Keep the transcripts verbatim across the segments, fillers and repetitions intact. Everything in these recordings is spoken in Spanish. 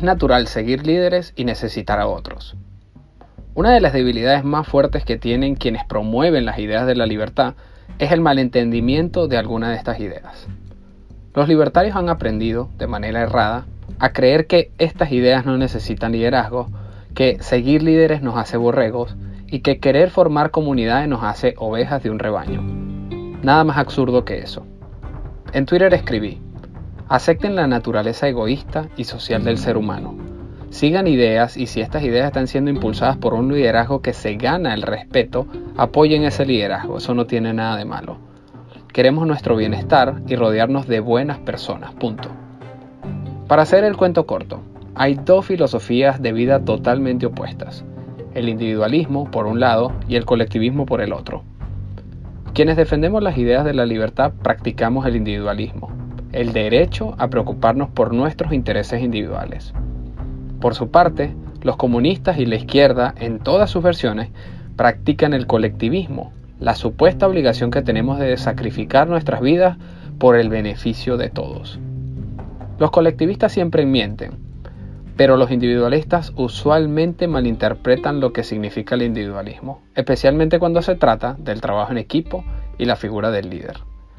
natural seguir líderes y necesitar a otros. Una de las debilidades más fuertes que tienen quienes promueven las ideas de la libertad es el malentendimiento de alguna de estas ideas. Los libertarios han aprendido, de manera errada, a creer que estas ideas no necesitan liderazgo, que seguir líderes nos hace borregos y que querer formar comunidades nos hace ovejas de un rebaño. Nada más absurdo que eso. En Twitter escribí: acepten la naturaleza egoísta y social del ser humano. Sigan ideas y si estas ideas están siendo impulsadas por un liderazgo que se gana el respeto, apoyen ese liderazgo, eso no tiene nada de malo. Queremos nuestro bienestar y rodearnos de buenas personas, punto. Para hacer el cuento corto, hay dos filosofías de vida totalmente opuestas, el individualismo por un lado y el colectivismo por el otro. Quienes defendemos las ideas de la libertad practicamos el individualismo, el derecho a preocuparnos por nuestros intereses individuales. Por su parte, los comunistas y la izquierda, en todas sus versiones, practican el colectivismo, la supuesta obligación que tenemos de sacrificar nuestras vidas por el beneficio de todos. Los colectivistas siempre mienten, pero los individualistas usualmente malinterpretan lo que significa el individualismo, especialmente cuando se trata del trabajo en equipo y la figura del líder.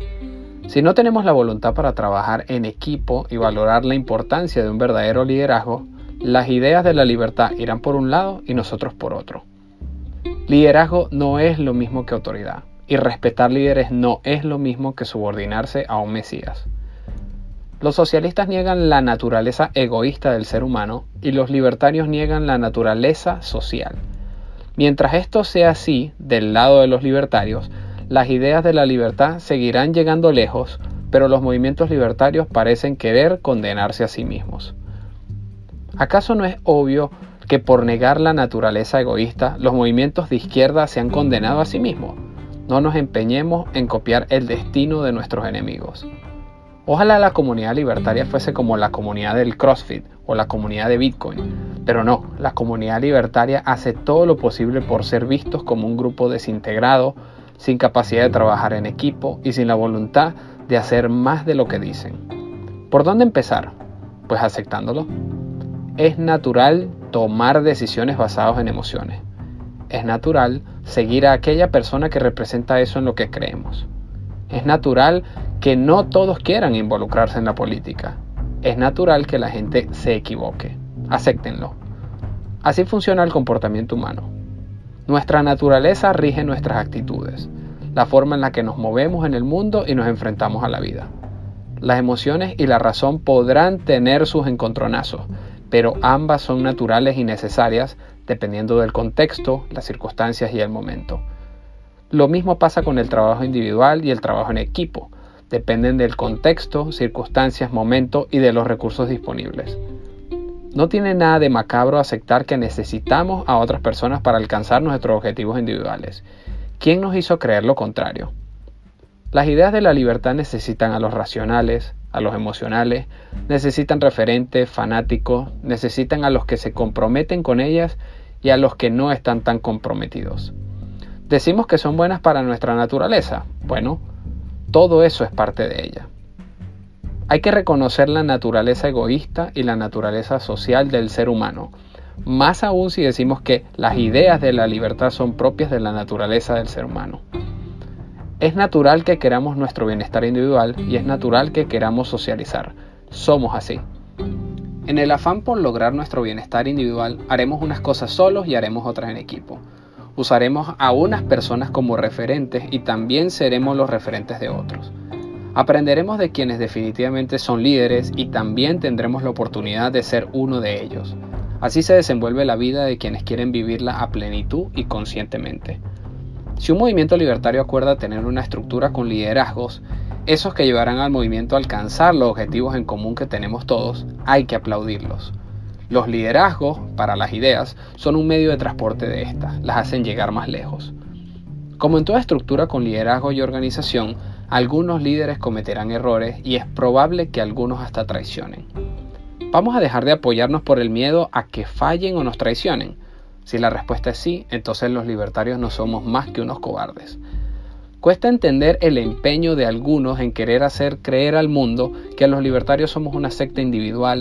Si no tenemos la voluntad para trabajar en equipo y valorar la importancia de un verdadero liderazgo, las ideas de la libertad irán por un lado y nosotros por otro. Liderazgo no es lo mismo que autoridad, y respetar líderes no es lo mismo que subordinarse a un mesías. Los socialistas niegan la naturaleza egoísta del ser humano y los libertarios niegan la naturaleza social. Mientras esto sea así del lado de los libertarios, las ideas de la libertad seguirán llegando lejos, pero los movimientos libertarios parecen querer condenarse a sí mismos. ¿Acaso no es obvio que por negar la naturaleza egoísta, los movimientos de izquierda se han condenado a sí mismos? No nos empeñemos en copiar el destino de nuestros enemigos. Ojalá la comunidad libertaria fuese como la comunidad del CrossFit o la comunidad de Bitcoin, pero no, la comunidad libertaria hace todo lo posible por ser vistos como un grupo desintegrado, sin capacidad de trabajar en equipo y sin la voluntad de hacer más de lo que dicen. ¿Por dónde empezar? Pues aceptándolo. Es natural tomar decisiones basadas en emociones. Es natural seguir a aquella persona que representa eso en lo que creemos. Es natural que no todos quieran involucrarse en la política. Es natural que la gente se equivoque. Acéptenlo. Así funciona el comportamiento humano. Nuestra naturaleza rige nuestras actitudes, la forma en la que nos movemos en el mundo y nos enfrentamos a la vida. Las emociones y la razón podrán tener sus encontronazos, pero ambas son naturales y necesarias dependiendo del contexto, las circunstancias y el momento. Lo mismo pasa con el trabajo individual y el trabajo en equipo. Dependen del contexto, circunstancias, momento y de los recursos disponibles. No tiene nada de macabro aceptar que necesitamos a otras personas para alcanzar nuestros objetivos individuales. ¿Quién nos hizo creer lo contrario? Las ideas de la libertad necesitan a los racionales, a los emocionales, necesitan referentes, fanáticos, necesitan a los que se comprometen con ellas y a los que no están tan comprometidos. ¿Decimos que son buenas para nuestra naturaleza? Bueno, todo eso es parte de ella. Hay que reconocer la naturaleza egoísta y la naturaleza social del ser humano, más aún si decimos que las ideas de la libertad son propias de la naturaleza del ser humano. Es natural que queramos nuestro bienestar individual y es natural que queramos socializar. Somos así. En el afán por lograr nuestro bienestar individual, haremos unas cosas solos y haremos otras en equipo. Usaremos a unas personas como referentes y también seremos los referentes de otros. Aprenderemos de quienes definitivamente son líderes y también tendremos la oportunidad de ser uno de ellos. Así se desenvuelve la vida de quienes quieren vivirla a plenitud y conscientemente. Si un movimiento libertario acuerda tener una estructura con liderazgos, esos que llevarán al movimiento a alcanzar los objetivos en común que tenemos todos, hay que aplaudirlos. Los liderazgos, para las ideas, son un medio de transporte de estas, las hacen llegar más lejos. Como en toda estructura con liderazgo y organización, algunos líderes cometerán errores y es probable que algunos hasta traicionen. ¿Vamos a dejar de apoyarnos por el miedo a que fallen o nos traicionen? Si la respuesta es sí, entonces los libertarios no somos más que unos cobardes. Cuesta entender el empeño de algunos en querer hacer creer al mundo que los libertarios somos una secta individual,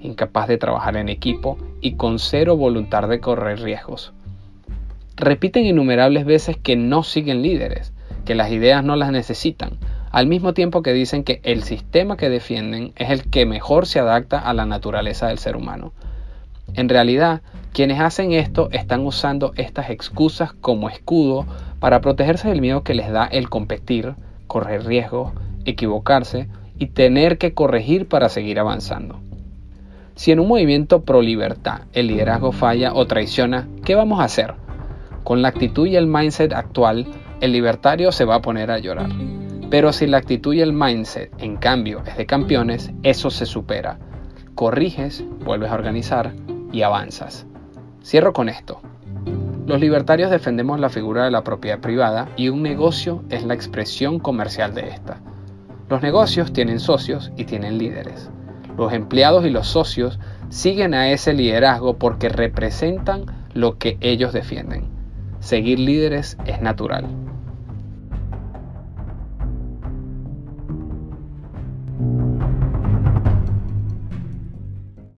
incapaz de trabajar en equipo y con cero voluntad de correr riesgos. Repiten innumerables veces que no siguen líderes, que las ideas no las necesitan, al mismo tiempo que dicen que el sistema que defienden es el que mejor se adapta a la naturaleza del ser humano. En realidad, quienes hacen esto están usando estas excusas como escudo para protegerse del miedo que les da el competir, correr riesgos, equivocarse y tener que corregir para seguir avanzando. Si en un movimiento pro libertad el liderazgo falla o traiciona, ¿qué vamos a hacer? Con la actitud y el mindset actual, el libertario se va a poner a llorar. Pero si la actitud y el mindset, en cambio, es de campeones, eso se supera. Corriges, vuelves a organizar y avanzas. Cierro con esto. Los libertarios defendemos la figura de la propiedad privada y un negocio es la expresión comercial de esta. Los negocios tienen socios y tienen líderes. Los empleados y los socios siguen a ese liderazgo porque representan lo que ellos defienden. Seguir líderes es natural.